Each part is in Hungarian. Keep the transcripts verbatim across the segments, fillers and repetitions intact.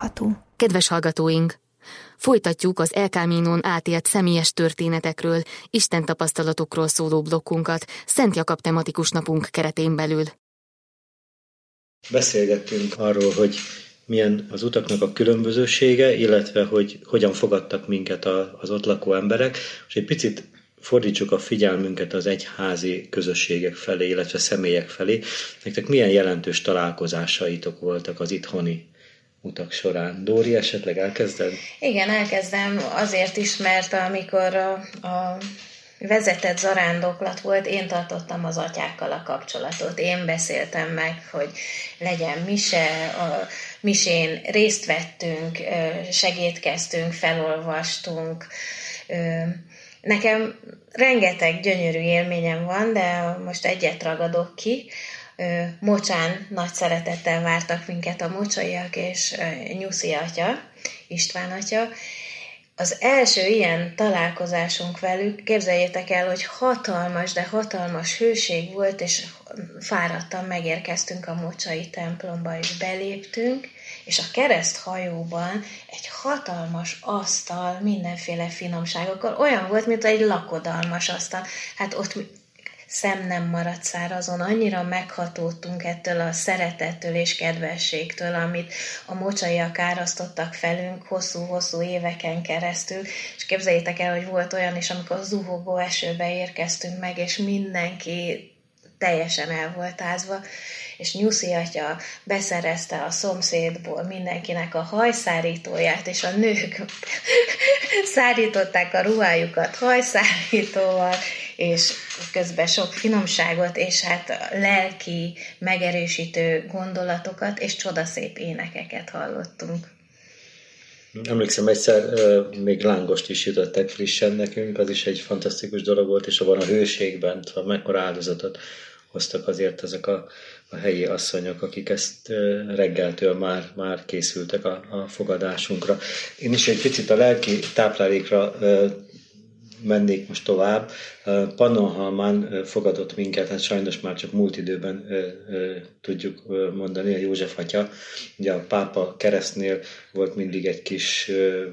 olvasható. Kedves hallgatóink! Folytatjuk az El Caminon átélt személyes történetekről, Isten tapasztalatokról szóló blokkunkat Szent Jakab tematikus napunk keretén belül. Beszélgettünk arról, hogy milyen az utaknak a különbözősége, illetve hogy hogyan fogadtak minket az ott lakó emberek, és egy picit fordítsuk a figyelmünket az egyházi közösségek felé, illetve személyek felé. Nektek milyen jelentős találkozásaitok voltak az itthoni utak során? Dóri, esetleg elkezded? Igen, elkezdem azért is, mert amikor a, a vezetett zarándoklat volt, én tartottam az atyákkal a kapcsolatot. Én beszéltem meg, hogy legyen mise, a misén részt vettünk, segédkeztünk, felolvastunk. Nekem rengeteg gyönyörű élményem van, de most egyet ragadok ki. Mocsán nagy szeretettel vártak minket a mocsaiak és Nyuszi atya, István atya. Az első ilyen találkozásunk velük, képzeljétek el, hogy hatalmas, de hatalmas hőség volt, és fáradtan megérkeztünk a mocsai templomba, és beléptünk, és a kereszthajóban egy hatalmas asztal, mindenféle finomságokkal, olyan volt, mint egy lakodalmas asztal. Hát ott szem nem maradt szárazon, annyira meghatódtunk ettől a szeretettől és kedvességtől, amit a mocsaiak árasztottak felünk hosszú-hosszú éveken keresztül, és képzeljétek el, hogy volt olyan is, amikor zuhogó esőbe érkeztünk meg, és mindenki teljesen el volt ázva, és Nyuszi atya beszerezte a szomszédból mindenkinek a hajszárítóját, és a nők szárították a ruhájukat hajszárítóval, és közben sok finomságot, és hát lelki, megerősítő gondolatokat, és csodaszép énekeket hallottunk. Emlékszem, egyszer még lángost is jutottak frissen nekünk, az is egy fantasztikus dolog volt, és abban a hőségben, mekkora áldozatot hoztak azért ezek a, a helyi asszonyok, akik ezt reggeltől már, már készültek a, a fogadásunkra. Én is egy picit a lelki táplálékra mennék most tovább. Pannonhalmán fogadott minket, hát sajnos már csak múlt időben tudjuk mondani, a József atya. Ugye a pápa keresztnél volt mindig egy kis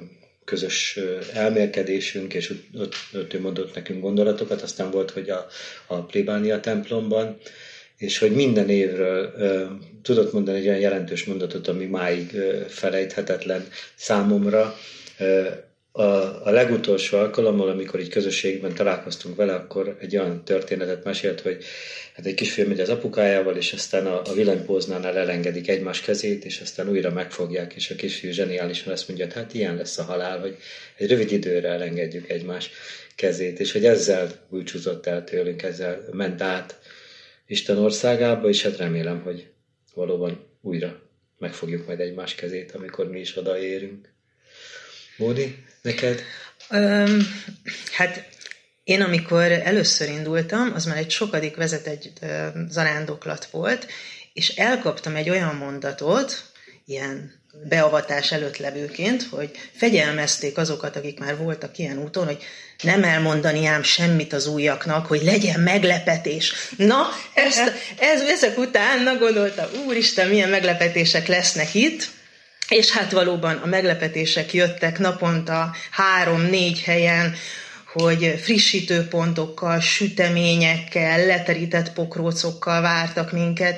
közös elmélkedésünk, és ott, ott ő mondott nekünk gondolatokat, aztán volt, hogy a, a plébánia templomban, és hogy minden évről tudott mondani egy olyan jelentős mondatot, ami máig felejthetetlen számomra. A, a legutolsó alkalommal, amikor így közösségben találkoztunk vele, akkor egy olyan történetet mesélt, hogy hát egy kisfiú megy az apukájával, és aztán a, a villanypóznánál elengedik egymás kezét, és aztán újra megfogják, és a kisfiú zseniálisan azt mondja, hogy hát ilyen lesz a halál, hogy egy rövid időre elengedjük egymás kezét, és hogy ezzel búcsúzott el tőlünk, ezzel ment át Isten országába, és hát remélem, hogy valóban újra megfogjuk majd egymás kezét, amikor mi is odaérünk. Módi, neked? Um, hát én amikor először indultam, az már egy sokadik vezetett uh, zarándoklat volt, és elkaptam egy olyan mondatot, ilyen beavatás előtt levőként, hogy fegyelmezték azokat, akik már voltak ilyen úton, hogy nem elmondani ám semmit az újaknak, hogy legyen meglepetés. Na, ezt, ez, ezek után na, gondoltam, úristen, milyen meglepetések lesznek itt, és hát valóban a meglepetések jöttek naponta három-négy helyen, hogy frissítőpontokkal, süteményekkel, leterített pokrócokkal vártak minket,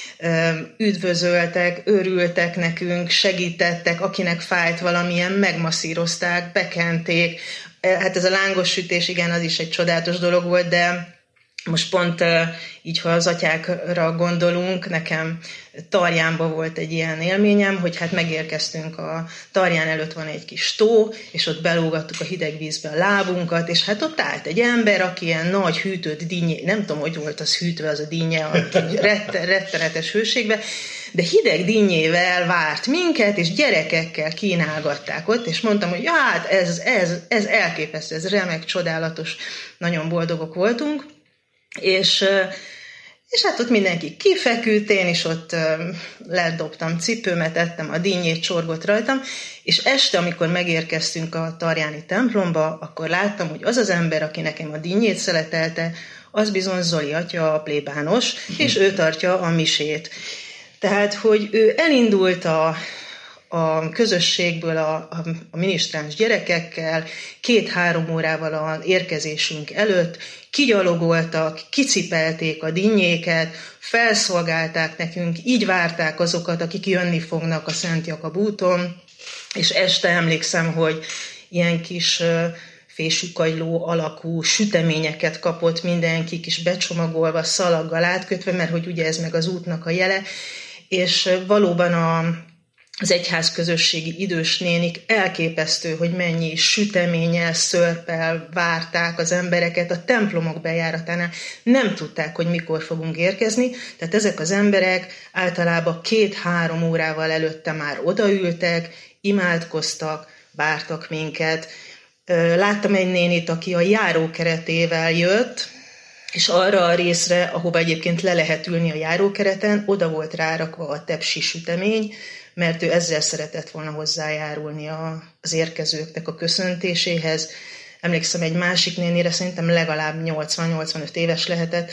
üdvözöltek, örültek nekünk, segítettek, akinek fájt valamilyen, megmasszírozták, bekenték. Hát ez a lángos sütés, igen, az is egy csodálatos dolog volt, de most pont így, ha az atyákra gondolunk, nekem Tarjánban volt egy ilyen élményem, hogy hát megérkeztünk, a Tarján előtt van egy kis tó, és ott belógattuk a hideg vízbe a lábunkat, és hát ott állt egy ember, aki ilyen nagy hűtött dinnye, nem tudom, hogy volt az hűtve az a dinnye, a retter, rettenetes hőségbe, de hideg dinnyével várt minket, és gyerekekkel kínálgatták ott, és mondtam, hogy ja, hát ez, ez, ez elképesztő, ez remek, csodálatos, nagyon boldogok voltunk. És, és hát ott mindenki kifeküdt, én is ott ledobtam cipőmet, ettem a dinnyét, csorgott rajtam, és este, amikor megérkeztünk a tarjáni templomba, akkor láttam, hogy az az ember, aki nekem a dinnyét szeletelte, az bizony Zoli atya, a plébános, és ő tartja a misét. Tehát, hogy ő elindult a, a közösségből a, a, a minisztráns gyerekekkel két-három órával az érkezésünk előtt kigyalogoltak, kicipelték a dinnyéket, felszolgálták nekünk, így várták azokat, akik jönni fognak a Szent Jakab úton, és este emlékszem, hogy ilyen kis fésűkagyló alakú süteményeket kapott mindenki, kis becsomagolva, szalaggal átkötve, mert hogy ugye ez meg az útnak a jele, és valóban a, az egyházközösségi idős nénik elképesztő, hogy mennyi süteménnyel, szörppel várták az embereket a templomok bejáratánál. Nem tudták, hogy mikor fogunk érkezni, tehát ezek az emberek általában két-három órával előtte már odaültek, imádkoztak, vártak minket. Láttam egy nénit, aki a járókeretével jött, és arra a részre, ahova egyébként le lehet ülni a járókereten, oda volt rárakva a tepsi sütemény, mert ő ezzel szeretett volna hozzájárulni az érkezőknek a köszöntéséhez. Emlékszem egy másik nénire, szerintem legalább nyolcvan-nyolcvanöt éves lehetett,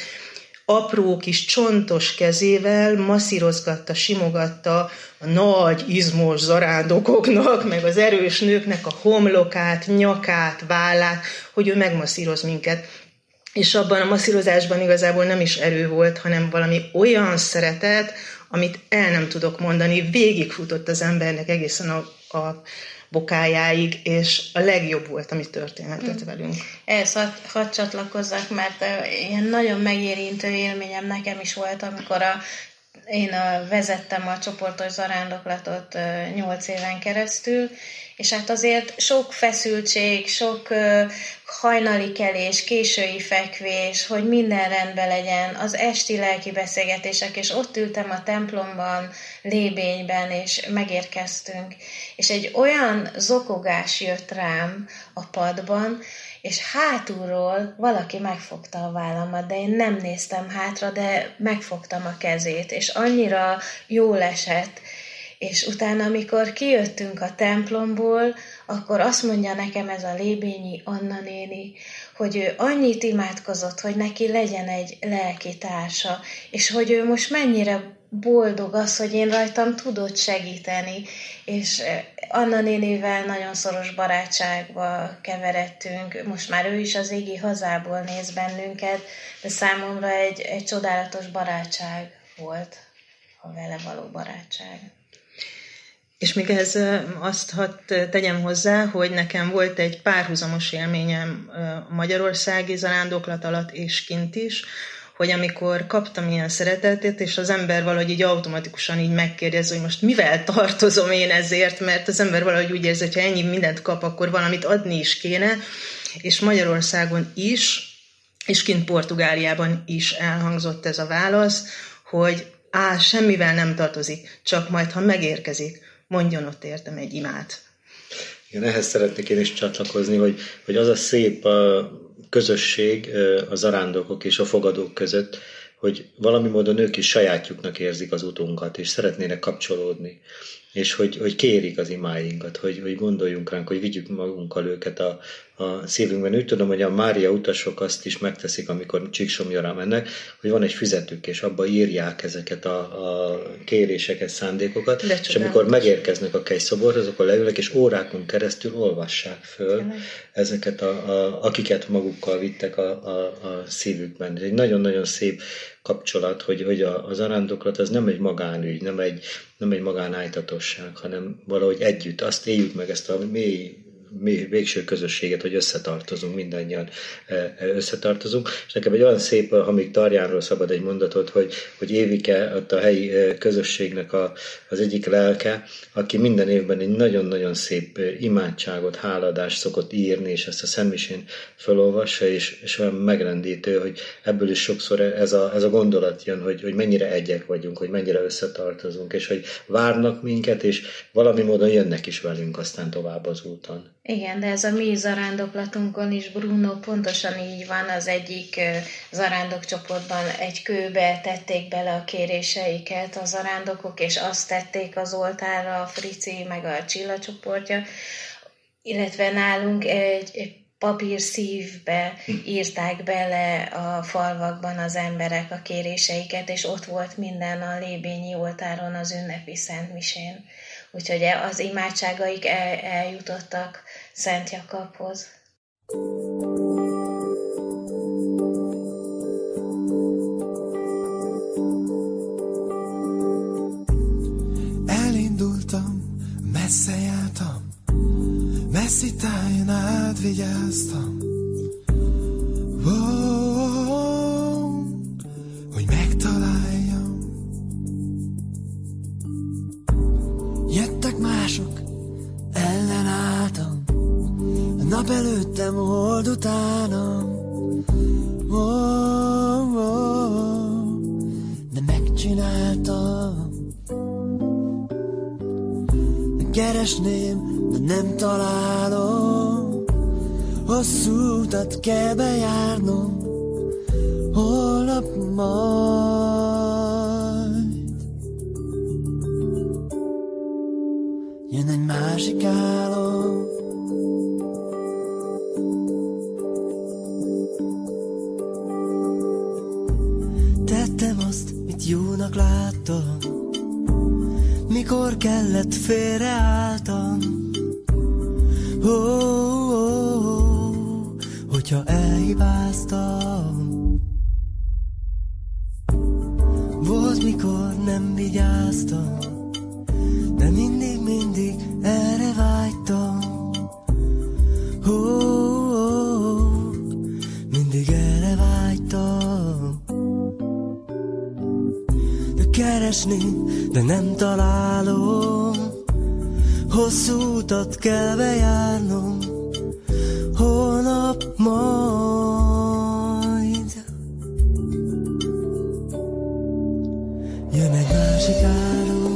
apró kis csontos kezével masszírozgatta, simogatta a nagy izmos zarándokoknak, meg az erős nőknek a homlokát, nyakát, vállát, hogy ő megmasszíroz minket. És abban a masszírozásban igazából nem is erő volt, hanem valami olyan szeretet, amit el nem tudok mondani, végigfutott az embernek egészen a, a bokájáig, és a legjobb volt, ami történhetett velünk. Ehhez hadd had csatlakozzak, mert ilyen nagyon megérintő élményem nekem is volt, amikor a, én a, vezettem a csoportos zarándoklatot nyolc éven keresztül, és hát azért sok feszültség, sok uh, hajnali kelés, késői fekvés, hogy minden rendben legyen, az esti lelki beszélgetések, és ott ültem a templomban, lébényben, és megérkeztünk. És egy olyan zokogás jött rám a padban, és hátulról valaki megfogta a vállamat, de én nem néztem hátra, de megfogtam a kezét, és annyira jól esett. És utána, amikor kijöttünk a templomból, akkor azt mondja nekem ez a lébényi Anna néni, hogy ő annyit imádkozott, hogy neki legyen egy lelki társa, és hogy ő most mennyire boldog az, hogy én rajtam tudott segíteni, és Anna nénivel nagyon szoros barátságba keveredtünk, most már ő is az égi hazából néz bennünket, de számomra egy, egy csodálatos barátság volt, a vele való barátság. És még ehhez azt hadd tegyem hozzá, hogy nekem volt egy párhuzamos élményem a magyarországi zarándoklat alatt és kint is, hogy amikor kaptam ilyen szeretetet, és az ember valahogy így automatikusan így megkérdez, hogy most mivel tartozom én ezért, mert az ember valahogy úgy érzi, hogy ha ennyi mindent kap, akkor valamit adni is kéne, és Magyarországon is, és kint Portugáliában is elhangzott ez a válasz, hogy á, semmivel nem tartozik, csak majd, ha megérkezik, mondjon ott értem egy imát. Igen, ehhez szeretnék én is csatlakozni, hogy, hogy az a szép a közösség a zarándokok és a fogadók között, hogy valami módon ők is sajátjuknak érzik az utunkat, és szeretnének kapcsolódni. És hogy, hogy kérik az imáinkat, hogy, hogy gondoljunk ránk, hogy vigyük magunkkal őket a, a szívünkben. Úgy tudom, hogy a Mária utasok azt is megteszik, amikor Csíksomlyra mennek, hogy van egy füzetük, és abba írják ezeket a, a kéréseket, szándékokat, de és amikor megérkeznek a kegyszoborhoz, akkor leülnek, és órákon keresztül olvassák föl ezeket, a, a, akiket magukkal vittek a, a, a szívükben. Ez egy nagyon-nagyon szép kapcsolat, hogy, hogy a, a zarándoklat az nem egy magánügy, nem egy, nem egy magánájtatosság, hanem valahogy együtt azt éljük meg, ezt a mély, mély végső közösséget, hogy összetartozunk, mindannyian összetartozunk. És nekem egy olyan szép, ha még Tarjánról szabad egy mondatot, hogy, hogy Évike, ott a helyi közösségnek a, az egyik lelke, aki minden évben egy nagyon-nagyon szép imádságot, háladást szokott írni, és ezt a szentmisén felolvassa, és, és olyan megrendítő, hogy ebből is sokszor ez a, ez a gondolat jön, hogy, hogy mennyire egyek vagyunk, hogy mennyire összetartozunk, és hogy várnak minket, és valami módon jönnek is velünk aztán tovább az úton. Igen, de ez a mi zarándoklatunkon is, Bruno, pontosan így van, az egyik zarándokcsoportban egy kőbe tették bele a kéréseiket a zarándokok, és azt tették az oltárra a Frici, meg a Csilla csoportja, illetve nálunk egy, egy papír szívbe írták bele a falvakban az emberek a kéréseiket, és ott volt minden a lébényi oltáron az ünnepi szentmisén. úgyhogy az imádságaik el, eljutottak Szent Jakabhoz. Elindultam, messze jártam, messzi tájon átvigyáztam, oh, hogy megtaláljam. Jöttek mások, ellenálltam, a nap előttem, a hold utánam, oh, oh, de megcsináltam. Keresném, de nem találom, hosszú utat kell bejárnom, holnap majd jön egy másik álom. Tettem azt, mit jónak láttam, mikor kellett, félreálltam. Oh, oh, oh, hogyha elhibáztam. Volt, mikor nem vigyáztam, de mindig, mindig erre vágytam. Oh, oh, oh, mindig erre vágytam. De keresni, de nem találom, hosszú utat kell bejárnom, holnap majd jön egy másik álom.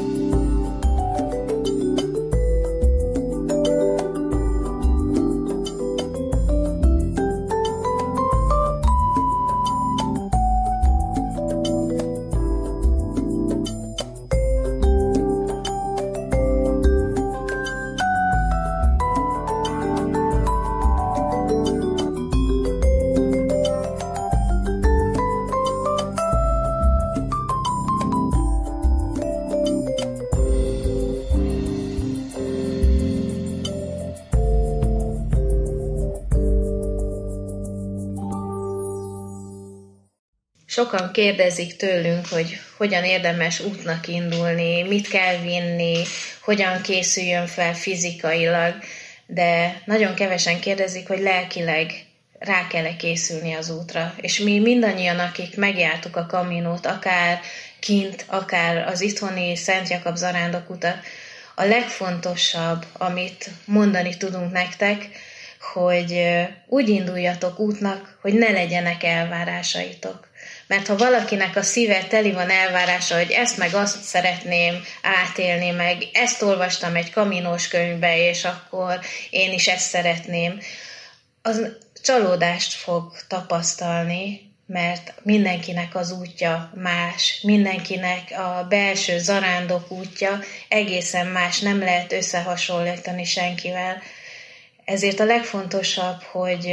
Sokan kérdezik tőlünk, hogy hogyan érdemes útnak indulni, mit kell vinni, hogyan készüljön fel fizikailag, de nagyon kevesen kérdezik, hogy lelkileg rá kell-e készülni az útra. És mi mindannyian, akik megjártuk a Caminót, akár kint, akár az itthoni Szent Jakab zarándokutat, a legfontosabb, amit mondani tudunk nektek, hogy úgy induljatok útnak, hogy ne legyenek elvárásaitok. Mert ha valakinek a szíve teli van elvárása, hogy ezt meg azt szeretném átélni, meg ezt olvastam egy kaminós könyvbe, és akkor én is ezt szeretném, az csalódást fog tapasztalni, mert mindenkinek az útja más, mindenkinek a belső zarándok útja egészen más, nem lehet összehasonlítani senkivel. Ezért a legfontosabb, hogy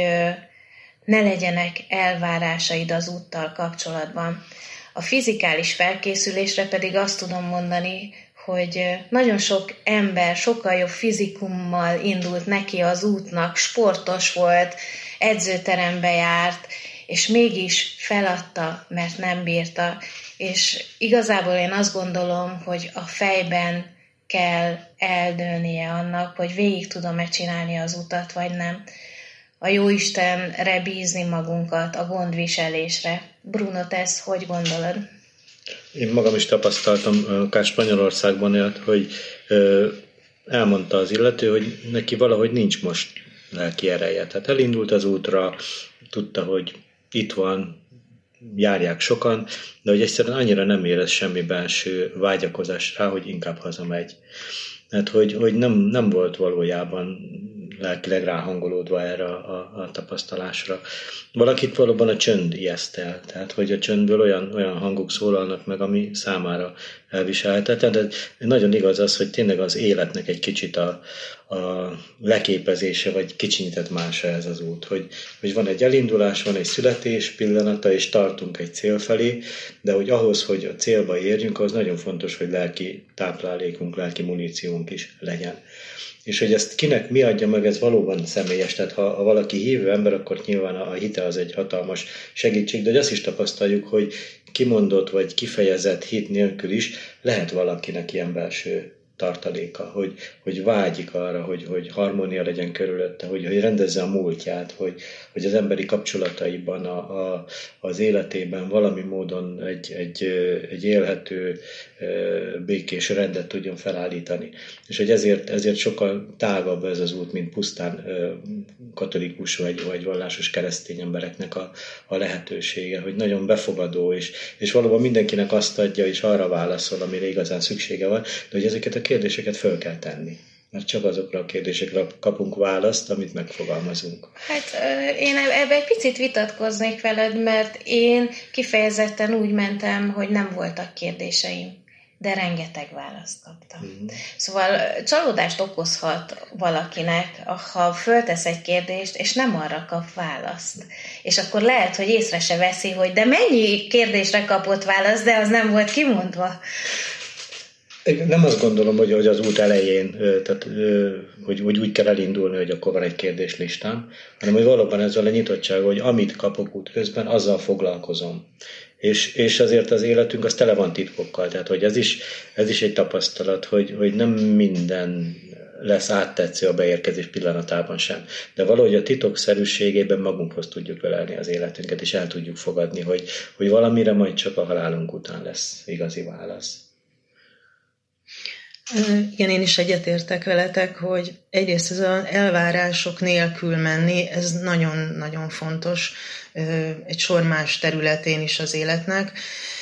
ne legyenek elvárásaid az úttal kapcsolatban. A fizikális felkészülésre pedig azt tudom mondani, hogy nagyon sok ember sokkal jobb fizikummal indult neki az útnak, sportos volt, edzőterembe járt, és mégis feladta, mert nem bírta. És igazából én azt gondolom, hogy a fejben kell eldőlnie annak, hogy végig tudom-e csinálni az utat, vagy nem. A Jóistenre bízni magunkat, a gondviselésre. Bruno, te ezt hogy gondolod? Én magam is tapasztaltam, akár Spanyolországban élt, hogy ö, elmondta az illető, hogy neki valahogy nincs most lelki ereje. Tehát elindult az útra, tudta, hogy itt van, járják sokan, de hogy egyszerűen annyira nem érez semmi belső vágyakozás rá, hogy inkább hazamegy. Tehát, hogy, hogy nem, nem volt valójában lelkileg ráhangolódva erre a, a, a tapasztalásra. Valakit valóban a csönd ijeszt el, tehát hogy a csöndből olyan, olyan hangok szólalnak meg, ami számára elviselhetetlen, de nagyon igaz az, hogy tényleg az életnek egy kicsit a, a leképezése, vagy kicsinyített mása ez az út, hogy, hogy van egy elindulás, van egy születés pillanata, és tartunk egy cél felé, de hogy ahhoz, hogy a célba érjünk, az nagyon fontos, hogy lelki táplálékunk, lelki muníciónk is legyen. És hogy ezt kinek mi adja meg, ez valóban személyes. Tehát ha, ha valaki hívő ember, akkor nyilván a, a hite az egy hatalmas segítség, de hogy azt is tapasztaljuk, hogy kimondott vagy kifejezett hit nélkül is lehet valakinek ilyen belső tartaléka, hogy, hogy vágyik arra, hogy, hogy harmónia legyen körülötte, hogy, hogy rendezze a múltját, hogy, hogy az emberi kapcsolataiban, a, a, az életében valami módon egy, egy, egy élhető, békés rendet tudjon felállítani. És hogy ezért, ezért sokkal tágabb ez az út, mint pusztán katolikus vagy, vagy vallásos keresztény embereknek a, a lehetősége, hogy nagyon befogadó, és, és valóban mindenkinek azt adja, és arra válaszol, amire igazán szüksége van, de hogy ezeket a kérdéseket föl kell tenni. Mert csak azokra a kérdésekre kapunk választ, amit megfogalmazunk. Hát én ebben egy picit vitatkoznék veled, mert én kifejezetten úgy mentem, hogy nem voltak kérdéseim, de rengeteg választ kaptam. Mm. Szóval csalódást okozhat valakinek, ha föltesz egy kérdést, és nem arra kap választ. És akkor lehet, hogy észre se veszi, hogy de mennyi kérdésre kapott választ, de az nem volt kimondva. Nem azt gondolom, hogy, hogy az út elején, tehát, hogy, hogy úgy kell elindulni, hogy akkor van egy kérdéslistám, hanem hogy valóban ezzel a nyitottság, hogy amit kapok útközben, azzal foglalkozom. És, és azért az életünk az tele van titkokkal, tehát hogy ez is, ez is egy tapasztalat, hogy, hogy nem minden lesz áttetsző a beérkezés pillanatában sem. De valahogy a titokszerűségében magunkhoz tudjuk ölelni az életünket, és el tudjuk fogadni, hogy, hogy valamire majd csak a halálunk után lesz igazi válasz. Igen, én is egyetértek veletek, hogy egyrészt ez az elvárások nélkül menni, ez nagyon-nagyon fontos egy sor más területén is az életnek.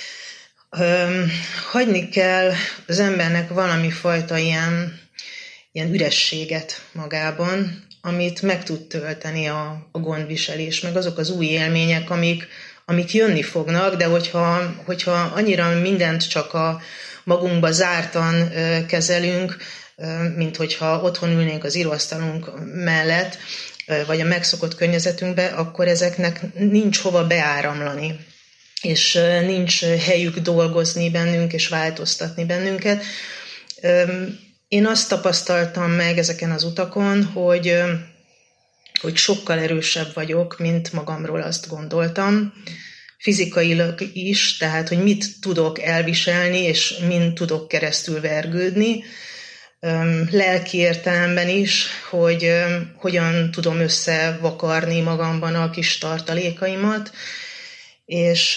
Hagyni kell az embernek valami fajta ilyen, ilyen ürességet magában, amit meg tud tölteni a, a gondviselés, meg azok az új élmények, amik, amik jönni fognak, de hogyha, hogyha annyira mindent csak a magunkba zártan kezelünk, mint hogyha otthon ülnénk az íróasztalunk mellett, vagy a megszokott környezetünkbe, akkor ezeknek nincs hova beáramlani, és nincs helyük dolgozni bennünk, és változtatni bennünket. Én azt tapasztaltam meg ezeken az utakon, hogy, hogy sokkal erősebb vagyok, mint magamról azt gondoltam, fizikailag is, tehát, hogy mit tudok elviselni, és min tudok keresztül vergődni, lelki értelemben is, hogy hogyan tudom összevakarni magamban a kis tartalékaimat, és,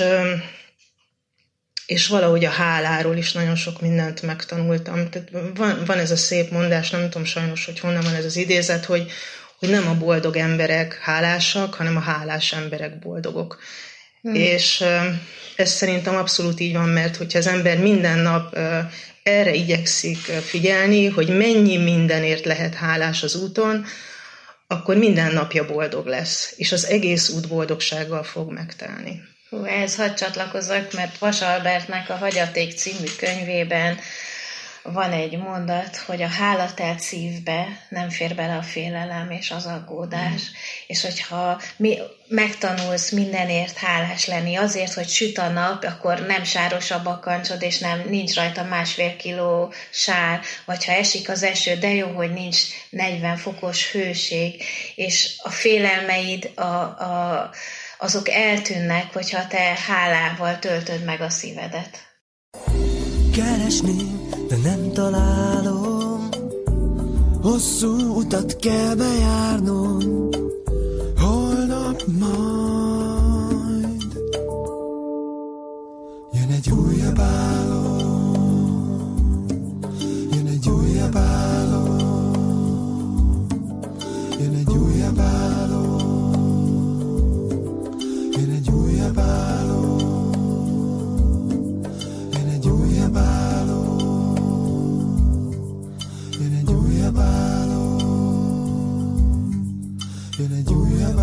és valahogy a háláról is nagyon sok mindent megtanultam. Tehát van, van ez a szép mondás, nem tudom sajnos, hogy honnan van ez az idézet, hogy, hogy nem a boldog emberek hálásak, hanem a hálás emberek boldogok. Hmm. És ez szerintem abszolút így van, mert hogyha az ember minden nap erre igyekszik figyelni, hogy mennyi mindenért lehet hálás az úton, akkor minden napja boldog lesz, és az egész út boldogsággal fog megtelni. Hú, ehhez hadd csatlakozzak, mert Vas Albertnek a Hagyaték című könyvében van egy mondat, hogy a hálatelt szívbe nem fér bele a félelem és az aggódás, mm. és hogyha mi megtanulsz mindenért hálás lenni, azért, hogy süt a nap, akkor nem sáros a bakancsod, és nem, nincs rajta másfél kiló sár, vagy ha esik az eső, de jó, hogy nincs negyven fokos hőség, és a félelmeid, a, a, azok eltűnnek, hogyha te hálával töltöd meg a szívedet. Keresni, de nem találom, hosszú utat kell bejárnom, holnap majd jön egy újabb álom, jön egy újabb álom, jön egy újabb álom, jön egy újabb álom. Jön egy újabb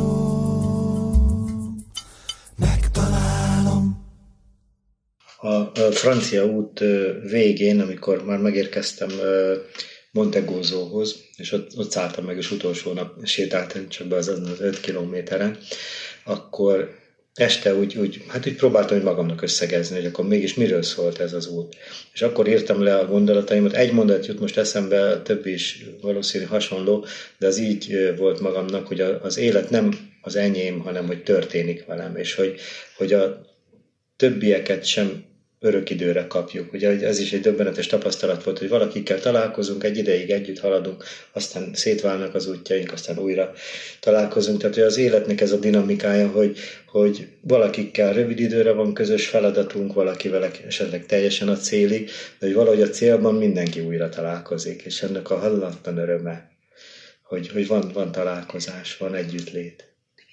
álom, megtalálom. A, a francia út végén, amikor már megérkeztem Montegozóhoz, és ott, ott szálltam meg, és utolsó nap sétáltam csak be az, az öt kilométeren, akkor este úgy, úgy, hát úgy próbáltam hogy magamnak összegezni, hogy akkor mégis miről szólt ez az út. És akkor írtam le a gondolataimat. Egy mondat jut most eszembe, a többi is valószínű hasonló, de az így volt magamnak, hogy az élet nem az enyém, hanem hogy történik velem, és hogy, hogy a többieket sem örök időre kapjuk. Ugye ez is egy döbbenetes tapasztalat volt, hogy valakikkel találkozunk, egy ideig együtt haladunk, aztán szétválnak az útjaink, aztán újra találkozunk. Tehát hogy az életnek ez a dinamikája, hogy, hogy valakikkel rövid időre van közös feladatunk, valakivel esetleg teljesen a célig, de hogy valahogy a célban mindenki újra találkozik, és ennek a hallatlan öröme, hogy, hogy van, van találkozás, van együttlét.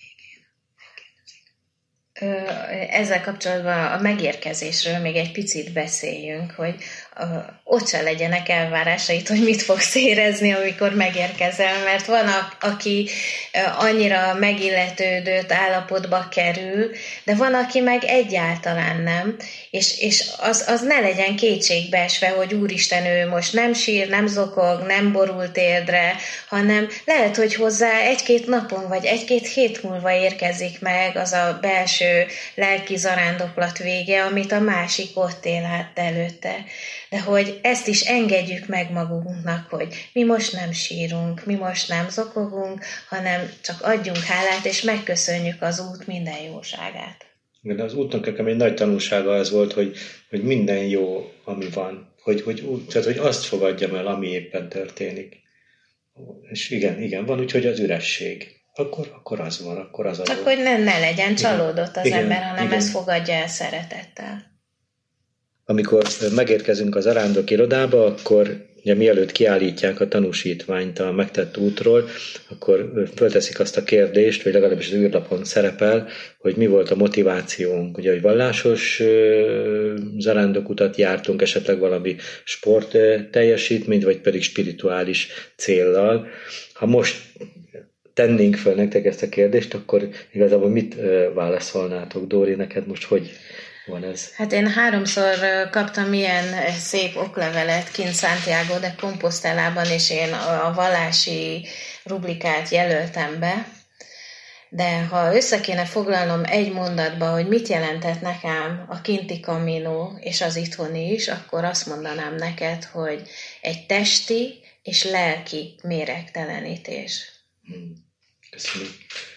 Ezzel kapcsolatban a megérkezésről még egy picit beszéljünk, hogy ott se legyenek elvárásait, hogy mit fogsz érezni, amikor megérkezel, mert van, aki annyira megilletődött állapotba kerül, de van, aki meg egyáltalán nem, és, és az, az ne legyen kétségbeesve, hogy úristen, ő most nem sír, nem zokog, nem borul térdre, hanem lehet, hogy hozzá egy-két napon, vagy egy-két hét múlva érkezik meg az a belső lelki zarándoklat vége, amit a másik ott él át előtte. De hogy ezt is engedjük meg magunknak, hogy mi most nem sírunk, mi most nem zokogunk, hanem csak adjunk hálát, és megköszönjük az út minden jóságát. Igen, az útnak nekem egy nagy tanulsága az volt, hogy, hogy minden jó, ami van. Hogy, hogy, tehát, hogy azt fogadjam el, ami éppen történik. És igen, igen, van úgy, hogy az üresség. Akkor, akkor az van, akkor az az. Akkor ne, ne legyen csalódott az igen, ember, hanem igen. ezt fogadja el szeretettel. Amikor megérkezünk az arándok irodába, akkor ugye mielőtt kiállítják a tanúsítványt a megtett útról, akkor fölteszik azt a kérdést, vagy legalábbis az űrlapon szerepel, hogy mi volt a motivációnk. Ugye, hogy vallásos zarándokutat jártunk, esetleg valami sport teljesítményt, vagy pedig spirituális céllal. Ha most tennénk föl nektek ezt a kérdést, akkor igazából mit válaszolnátok? Dóri, neked most hogy van ez? Hát én háromszor kaptam ilyen szép oklevelet kint Santiago de Compostelában, és én a vallási rubrikát jelöltem be, de ha össze kéne foglalnom egy mondatba, hogy mit jelentett nekem a kinti Camino és az itthoni is, akkor azt mondanám neked, hogy egy testi és lelki méregtelenítés. Köszönöm.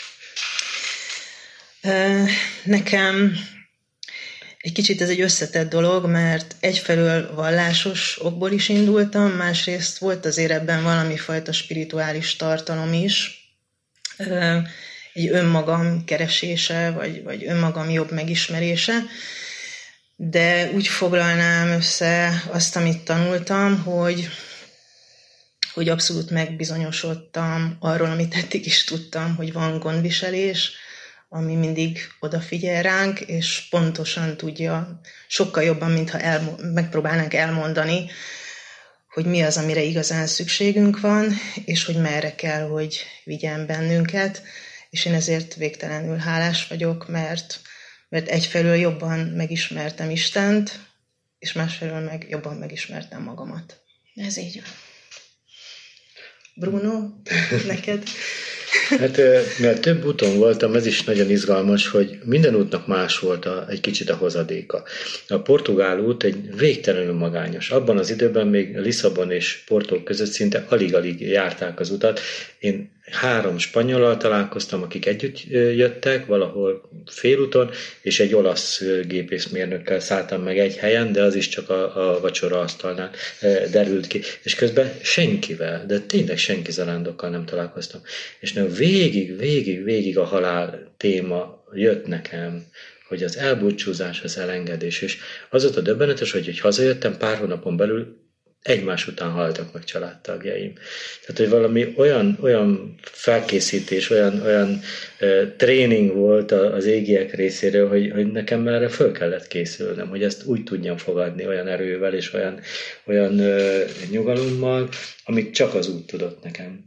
Nekem egy kicsit ez egy összetett dolog, mert egyfelől vallásos okból is indultam, másrészt volt azért ebben valami fajta spirituális tartalom is, egy önmagam keresése, vagy, vagy önmagam jobb megismerése, de úgy foglalnám össze azt, amit tanultam, hogy, hogy abszolút megbizonyosodtam arról, amit eddig is tudtam, hogy van gondviselés, ami mindig odafigyel ránk, és pontosan tudja, sokkal jobban, mintha elmo- megpróbálnánk elmondani, hogy mi az, amire igazán szükségünk van, és hogy merre kell, hogy vigyen bennünket, és én ezért végtelenül hálás vagyok, mert, mert egyfelől jobban megismertem Istent, és másfelől meg jobban megismertem magamat. Ez így van. Bruno, neked? Hát, mert több úton voltam, ez is nagyon izgalmas, hogy minden útnak más volt a, egy kicsit a hozadéka. A portugál út egy végtelenül magányos. Abban az időben még Lisszabon és Porto között szinte alig-alig járták az utat. Én három spanyollal találkoztam, akik együtt jöttek, valahol félúton, és egy olasz gépészmérnökkel szálltam meg egy helyen, de az is csak a, a vacsora asztalnál derült ki. És közben senkivel, de tényleg senki zarándokkal nem találkoztam. És nem végig, végig, végig a halál téma jött nekem, hogy az elbúcsúzás, az elengedés. És az volt a döbbenetes, hogy, hogy hazajöttem, pár hónapon belül egymás után haltak meg családtagjaim. Tehát, hogy valami olyan, olyan felkészítés, olyan, olyan uh, tréning volt az égiek részéről, hogy, hogy nekem erre föl kellett készülnem, hogy ezt úgy tudjam fogadni olyan erővel és olyan, olyan uh, nyugalommal, amit csak az út tudott nekem.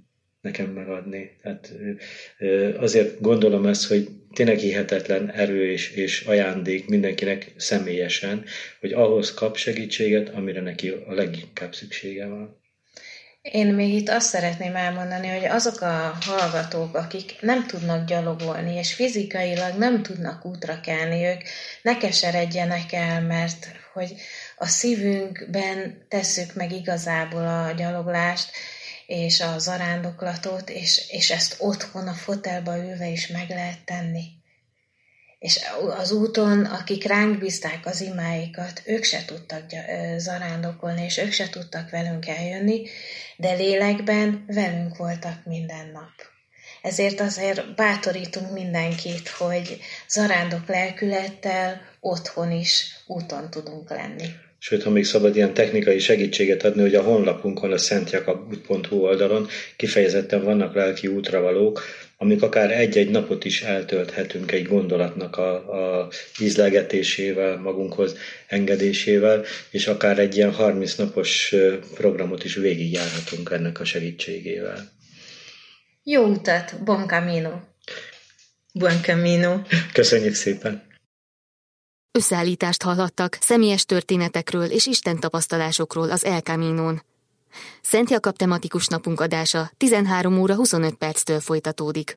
nekem megadni. Hát, azért gondolom ezt, hogy tényleg hihetetlen erő és, és ajándék mindenkinek személyesen, hogy ahhoz kap segítséget, amire neki a leginkább szüksége van. Én még itt azt szeretném elmondani, hogy azok a hallgatók, akik nem tudnak gyalogolni, és fizikailag nem tudnak útra kelni, ők ne keseredjenek el, mert hogy a szívünkben tesszük meg igazából a gyaloglást, és a zarándoklatot, és, és ezt otthon a fotelba ülve is meg lehet tenni. És az úton, akik ránk bízták az imáikat, ők se tudtak zarándokolni, és ők se tudtak velünk eljönni, de lélekben velünk voltak minden nap. Ezért azért bátorítunk mindenkit, hogy zarándok lelkülettel otthon is úton tudunk lenni. Sőt, ha még szabad ilyen technikai segítséget adni, hogy a honlapunkon, a szentjakab pont hu oldalon kifejezetten vannak lelki útravalók, amik akár egy-egy napot is eltölthetünk egy gondolatnak a, a ízlelgetésével, magunkhoz engedésével, és akár egy ilyen harminc napos programot is végigjárhatunk ennek a segítségével. Jó utat, bon camino! Buen camino! Köszönjük szépen! Összeállítást hallhattak személyes történetekről és Isten tapasztalásokról az El Caminón. Szent Jakab tematikus napunk adása tizenhárom óra huszonöt perctől folytatódik.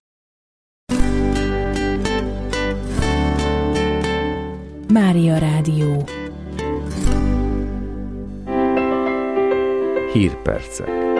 Mária Rádió. Hírpercek.